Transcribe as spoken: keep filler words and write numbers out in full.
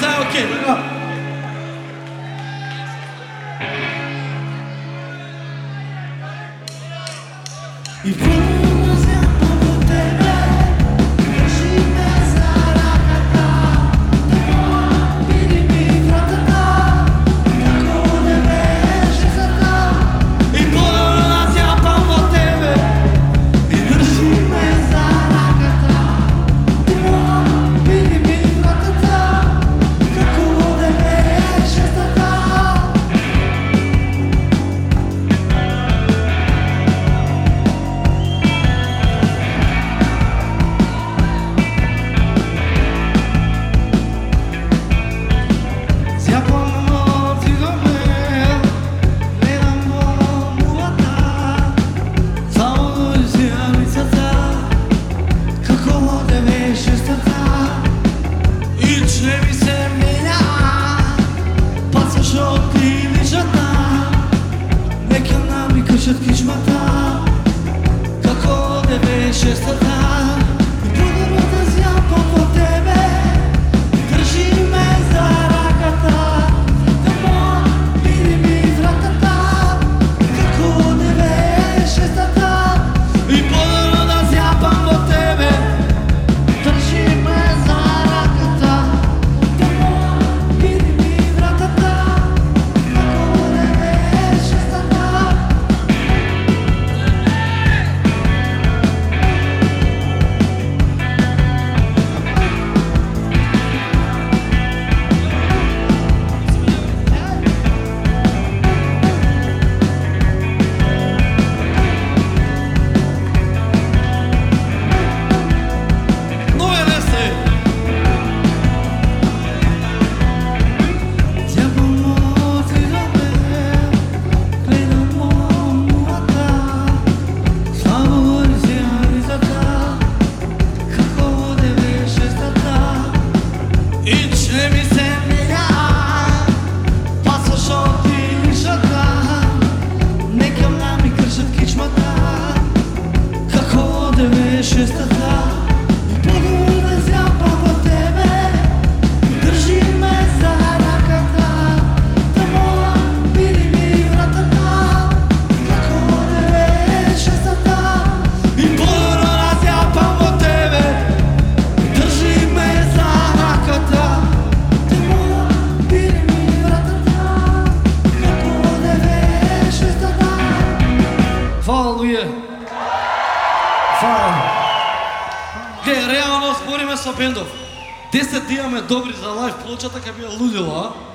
сега е окей, така. И пълно зяпам от тебе, държи ме за ръката. Тъмо, биди ми вратата, тако не беше зата. И пълно зяпам от тебе, И държи ме за ръката. Тъмо, биди ми вратата, тако не беше зата. Зяпам от цигаме, гледам го мулата, само изя лицата, какво да беше стата. и че ми се меня, Пасваш от пиличата, нека нами кажат кичмата, какво да беше стата. И пълно да зяпам от тебе, държи ме за ръката. Тъмо, биди ми вратата, какво не беше стата. и пълно да зяпам от тебе, Държи ме за ръката. Тъмо, биди ми вратата, какво не беше стата. но е не се. Зяпам от цигаме, гледам го мулата, само изя лицата, какво да беше стата. И че ми се меня, Пасваш от пилишата, нека нами кръжат кичмата, какво да беше стата. И пълно да зяпам от тебе, държи ме за ръката. Тъмо, биди ми вратата, какво да беше стата. и пълно да зяпам от тебе, Държи ме за ръката. Тъмо, биди ми вратата, какво да беше стата. Хвала Луе. Хвала. Гледай, реално спориме со бендов. десет да имаме добри за лайф плочата, ка би ја лудила,